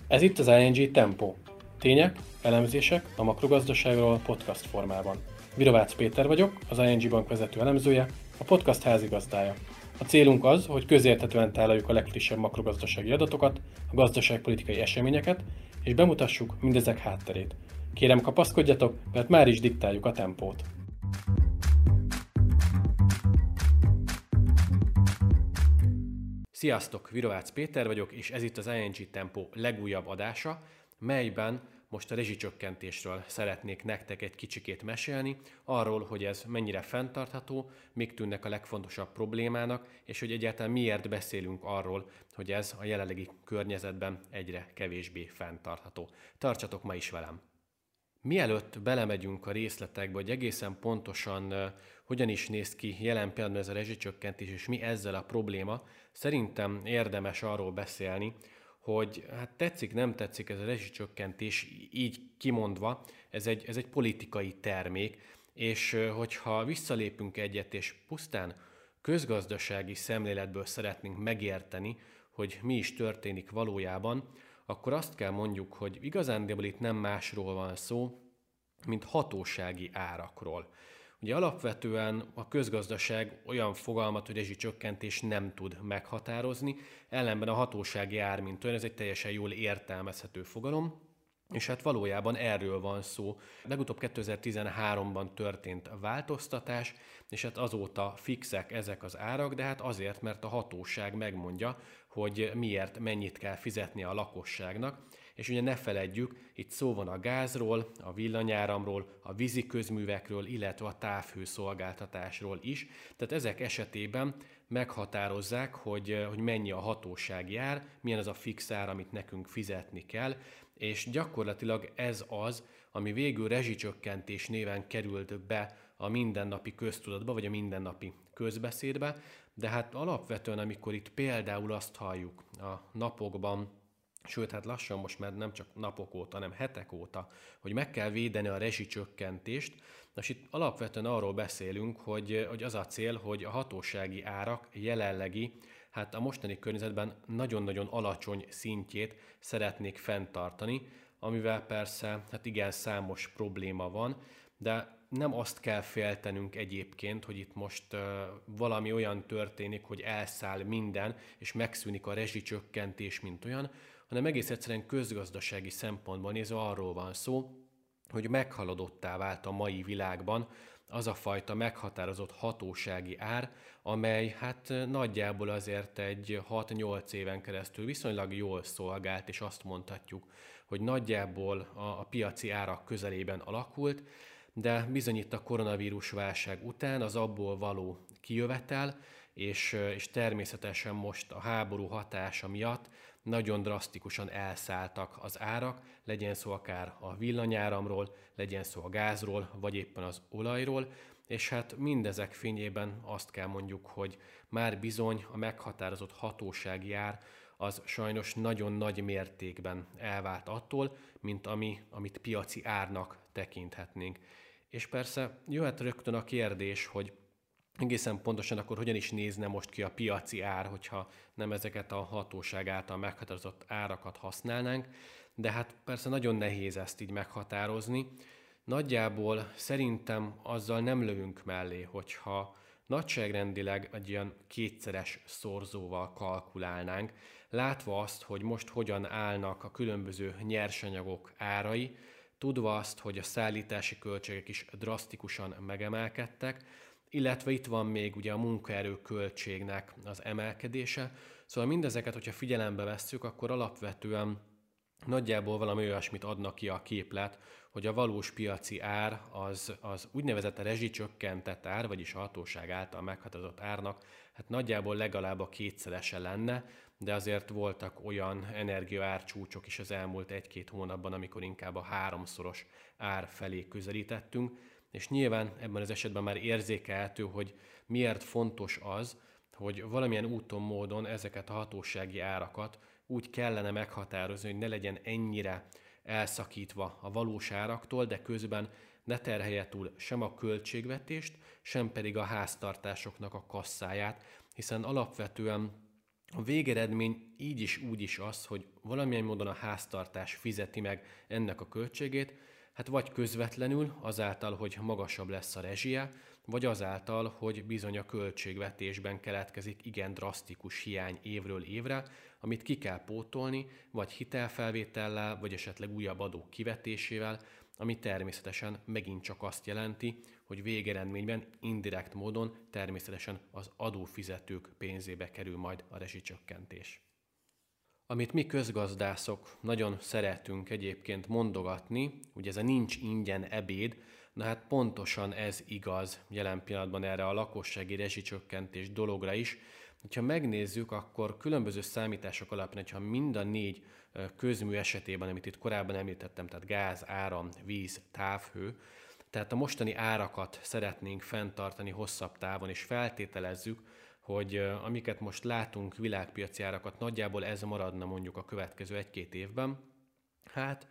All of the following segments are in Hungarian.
Ez itt az ING Tempo. Tények, elemzések a makrogazdaságról podcast formában. Virovácz Péter vagyok, az ING Bank vezető elemzője, a podcast házigazdája. A célunk az, hogy közérthetően tálaljuk a legfrissebb makrogazdasági adatokat, a gazdaságpolitikai eseményeket, és bemutassuk mindezek hátterét. Kérem, kapaszkodjatok, mert már is diktáljuk a tempót. Sziasztok, Virovácz Péter vagyok, és ez itt az ING Tempo legújabb adása, melyben most a rezsicsökkentésről szeretnék nektek egy kicsikét mesélni, arról, hogy ez mennyire fenntartható, mik tűnnek a legfontosabb problémának, és hogy egyáltalán miért beszélünk arról, hogy ez a jelenlegi környezetben egyre kevésbé fenntartható. Tartsatok ma is velem! Mielőtt belemegyünk a részletekbe, hogy egészen pontosan hogyan is néz ki jelen pillanatban ez a rezsicsökkentés, és mi ezzel a probléma, szerintem érdemes arról beszélni, hogy hát tetszik, nem tetszik ez a rezsicsökkentés, így kimondva, ez egy politikai termék, és hogyha visszalépünk egyet, és pusztán közgazdasági szemléletből szeretnénk megérteni, hogy mi is történik valójában, akkor azt kell mondjuk, hogy igazándiból itt nem másról van szó, mint hatósági árakról. Ugye alapvetően a közgazdaság olyan fogalmat, hogy rezsicsökkentés nem tud meghatározni, ellenben a hatósági ár, mint olyan, ez egy teljesen jól értelmezhető fogalom, és hát valójában erről van szó. Legutóbb 2013-ban történt a változtatás, és hát azóta fixek ezek az árak, de hát azért, mert a hatóság megmondja, hogy miért, mennyit kell fizetnie a lakosságnak. És ugye ne feledjük, itt szó van a gázról, a villanyáramról, a vízi közművekről, illetve a távhőszolgáltatásról is. Tehát ezek esetében meghatározzák, hogy mennyi a hatósági ár, milyen az a fix ár, amit nekünk fizetni kell, és gyakorlatilag ez az, ami végül rezsicsökkentés néven került be a mindennapi köztudatba, vagy a mindennapi közbeszédbe, de hát alapvetően, amikor itt például azt halljuk a napokban, sőt, hát lassan most már nem csak napok óta, hanem hetek óta, hogy meg kell védeni a rezsicsökkentést. Most itt alapvetően arról beszélünk, hogy az a cél, hogy a hatósági árak jelenlegi, hát a mostani környezetben nagyon-nagyon alacsony szintjét szeretnék fenntartani, amivel persze hát igen számos probléma van, de nem azt kell féltenünk egyébként, hogy itt most valami olyan történik, hogy elszáll minden, és megszűnik a rezsicsökkentés, mint olyan, hanem egész egyszerűen közgazdasági szempontból nézve arról van szó, hogy meghaladottá vált a mai világban az a fajta meghatározott hatósági ár, amely hát nagyjából azért egy 6-8 éven keresztül viszonylag jól szolgált, és azt mondhatjuk, hogy nagyjából a piaci árak közelében alakult, de bizony itt a koronavírus válság után az abból való kijövetel, és természetesen most a háború hatása miatt nagyon drasztikusan elszálltak az árak, legyen szó akár a villanyáramról, legyen szó a gázról, vagy éppen az olajról, és hát mindezek fényében azt kell mondjuk, hogy már bizony a meghatározott hatósági ár az sajnos nagyon nagy mértékben elvált attól, mint amit piaci árnak tekinthetnénk. És persze jöhet rögtön a kérdés, hogy egészen pontosan akkor hogyan is nézne most ki a piaci ár, hogyha nem ezeket a hatóság által meghatározott árakat használnánk, de hát persze nagyon nehéz ezt így meghatározni. Nagyjából szerintem azzal nem lövünk mellé, hogyha nagyságrendileg egy olyan kétszeres szorzóval kalkulálnánk, látva azt, hogy most hogyan állnak a különböző nyersanyagok árai, tudva azt, hogy a szállítási költségek is drasztikusan megemelkedtek, illetve itt van még ugye a munkaerő költségnek az emelkedése. Szóval mindezeket, hogyha figyelembe vesszük, akkor alapvetően nagyjából valami olyasmit adnak ki a képlet, hogy a valós piaci ár az úgynevezett rezsicsökkentett ár, vagyis a hatóság által meghatározott árnak, hát nagyjából legalább a kétszerese lenne, de azért voltak olyan energiaárcsúcsok is az elmúlt 1-2 hónapban, amikor inkább a 3-szoros ár felé közelítettünk, és nyilván ebben az esetben már érzékelhető, hogy miért fontos az, hogy valamilyen úton, módon ezeket a hatósági árakat úgy kellene meghatározni, hogy ne legyen ennyire elszakítva a valós áraktól, de közben ne terhelje túl sem a költségvetést, sem pedig a háztartásoknak a kasszáját, hiszen alapvetően A végeredmény így is úgy is az, hogy valamilyen módon a háztartás fizeti meg ennek a költségét, hát vagy közvetlenül azáltal, hogy magasabb lesz a rezsie, vagy azáltal, hogy bizony a költségvetésben keletkezik igen drasztikus hiány évről évre, amit ki kell pótolni, vagy hitelfelvétellel, vagy esetleg újabb adók kivetésével, ami természetesen megint csak azt jelenti, hogy végeredményben indirekt módon természetesen az adófizetők pénzébe kerül majd a rezsicsökkentés. Amit mi közgazdászok nagyon szeretünk egyébként mondogatni, ugye ez a nincs ingyen ebéd, na hát pontosan ez igaz jelen pillanatban erre a lakossági rezsicsökkentés dologra is. Ha megnézzük, akkor különböző számítások alapján, ha mind a 4 közmű esetében, amit itt korábban említettem, tehát gáz, áram, víz, távhő, tehát a mostani árakat szeretnénk fenntartani hosszabb távon, és feltételezzük, hogy amiket most látunk, világpiaci árakat, nagyjából ez maradna mondjuk a következő 1-2 évben, hát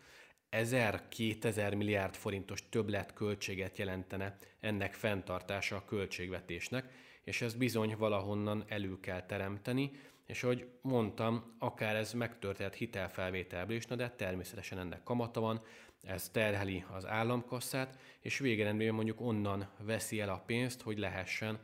1000-2000 milliárd forintos többletköltséget jelentene ennek fenntartása a költségvetésnek, és ezt bizony valahonnan elő kell teremteni, és ahogy mondtam, akár ez megtörténhet hitelfelvételből is, de természetesen ennek kamata van, ez terheli az államkasszát, és végeredményben mondjuk onnan veszi el a pénzt, hogy lehessen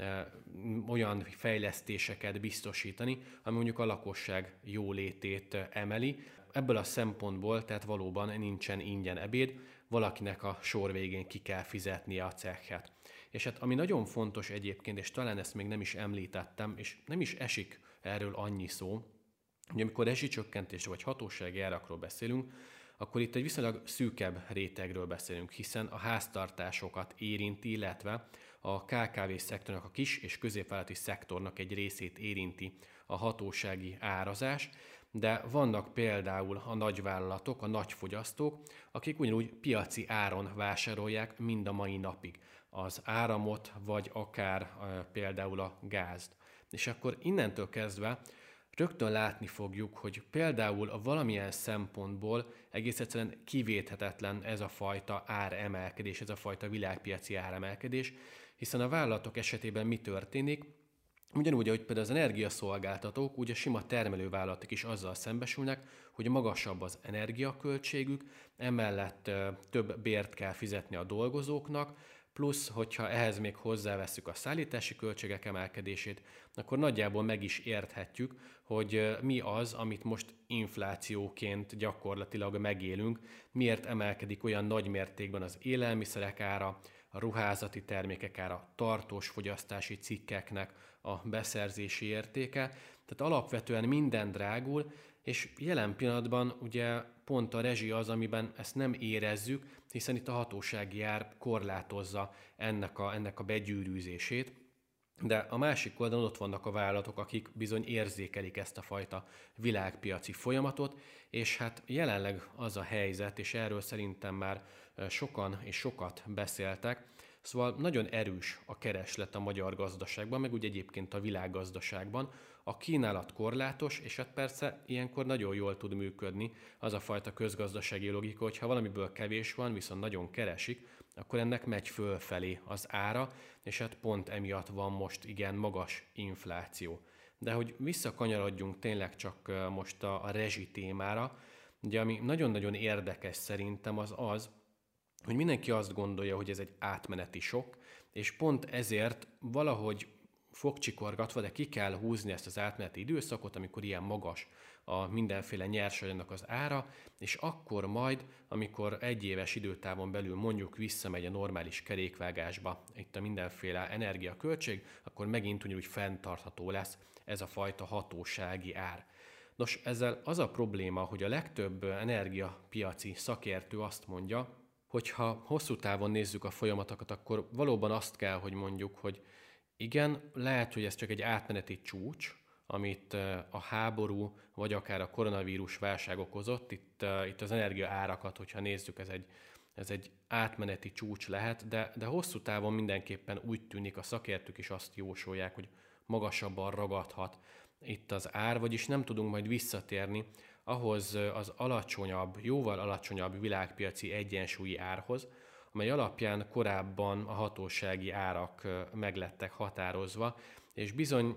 olyan fejlesztéseket biztosítani, ami mondjuk a lakosság jólétét emeli. Ebből a szempontból tehát valóban nincsen ingyen ebéd, valakinek a sor végén ki kell fizetnie a cekhet. És hát ami nagyon fontos egyébként, és talán ezt még nem is említettem, és nem is esik erről annyi szó, hogy amikor rezsicsökkentésről vagy hatósági árakról beszélünk, akkor itt egy viszonylag szűkebb rétegről beszélünk, hiszen a háztartásokat érinti, illetve a KKV-szektornak, a kis és középvállalati szektornak egy részét érinti a hatósági árazás, de vannak például a nagyvállalatok, a nagyfogyasztók, akik ugyanúgy piaci áron vásárolják mind a mai napig az áramot, vagy akár például a gázt. És akkor innentől kezdve rögtön látni fogjuk, hogy például a valamilyen szempontból egész egyszerűen kivéthetetlen ez a fajta áremelkedés, ez a fajta világpiaci áremelkedés, hiszen a vállalatok esetében mi történik? Ugyanúgy, ahogy például az energiaszolgáltatók, úgy a sima termelővállalatok is azzal szembesülnek, hogy magasabb az energiaköltségük, emellett több bért kell fizetni a dolgozóknak, plusz, hogyha ehhez még hozzáveszünk a szállítási költségek emelkedését, akkor nagyjából meg is érthetjük, hogy mi az, amit most inflációként gyakorlatilag megélünk, miért emelkedik olyan nagy mértékben az élelmiszerek ára, a ruházati termékek ára, tartós fogyasztási cikkeknek a beszerzési értéke. Tehát alapvetően minden drágul, és jelen pillanatban ugye pont a rezsi az, amiben ezt nem érezzük, hiszen itt a hatósági ár korlátozza ennek a begyűrűzését. De a másik oldalon ott vannak a vállalatok, akik bizony érzékelik ezt a fajta világpiaci folyamatot, és hát jelenleg az a helyzet, és erről szerintem már sokan és sokat beszéltek, szóval nagyon erős a kereslet a magyar gazdaságban, meg úgy egyébként a világgazdaságban, a kínálat korlátos, és hát persze ilyenkor nagyon jól tud működni az a fajta közgazdasági logika, hogy ha valamiből kevés van, viszont nagyon keresik, akkor ennek megy fölfelé az ára, és hát pont emiatt van most igen magas infláció. De hogy visszakanyarodjunk tényleg csak most a rezsi témára, ugye ami nagyon-nagyon érdekes szerintem az, hogy mindenki azt gondolja, hogy ez egy átmeneti sok, és pont ezért valahogy fogcsikorgatva, de ki kell húzni ezt az átmeneti időszakot, amikor ilyen magas a mindenféle nyersanyagnak az ára, és akkor majd, amikor egy éves időtávon belül mondjuk visszamegy a normális kerékvágásba itt a mindenféle energiaköltség, akkor megint ugyanúgy fenntartható lesz ez a fajta hatósági ár. Nos, ezzel az a probléma, hogy a legtöbb energiapiaci szakértő azt mondja, hogy ha hosszú távon nézzük a folyamatokat, akkor valóban azt kell, hogy mondjuk, hogy igen, lehet, hogy ez csak egy átmeneti csúcs, amit a háború, vagy akár a koronavírus válság okozott. Itt az energia árakat, hogyha nézzük, ez egy átmeneti csúcs lehet, de hosszú távon mindenképpen úgy tűnik, a szakértők is azt jósolják, hogy magasabban ragadhat itt az ár, vagyis nem tudunk majd visszatérni ahhoz az alacsonyabb, jóval alacsonyabb világpiaci egyensúlyi árhoz, amely alapján korábban a hatósági árak meglettek határozva, és bizony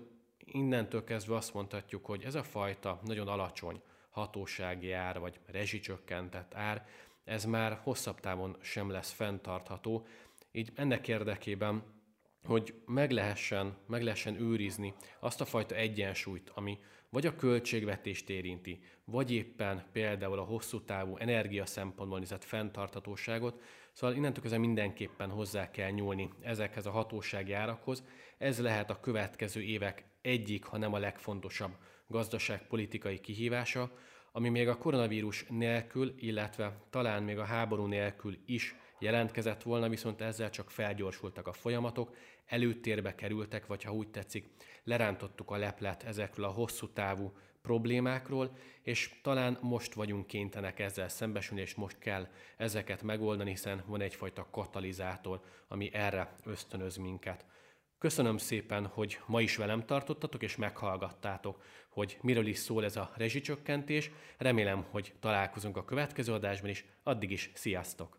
innentől kezdve azt mondhatjuk, hogy ez a fajta nagyon alacsony hatósági ár vagy rezsicsökkentett ár, ez már hosszabb távon sem lesz fenntartható, így ennek érdekében, hogy meg lehessen őrizni azt a fajta egyensúlyt, ami vagy a költségvetést érinti, vagy éppen például a hosszú távú energia szempontból nézett fenntarthatóságot, szóval innentől kezdve mindenképpen hozzá kell nyúlni ezekhez a hatósági árakhoz. Ez lehet a következő évek egyik, ha nem a legfontosabb gazdaságpolitikai kihívása, ami még a koronavírus nélkül, illetve talán még a háború nélkül is jelentkezett volna, viszont ezzel csak felgyorsultak a folyamatok, előtérbe kerültek, vagy ha úgy tetszik, lerántottuk a leplet ezekről a hosszú távú problémákról, és talán most vagyunk kénytelenek ezzel szembesülni, és most kell ezeket megoldani, hiszen van egyfajta katalizátor, ami erre ösztönöz minket. Köszönöm szépen, hogy ma is velem tartottatok, és meghallgattátok, hogy miről is szól ez a rezsicsökkentés. Remélem, hogy találkozunk a következő adásban is. Addig is, sziasztok!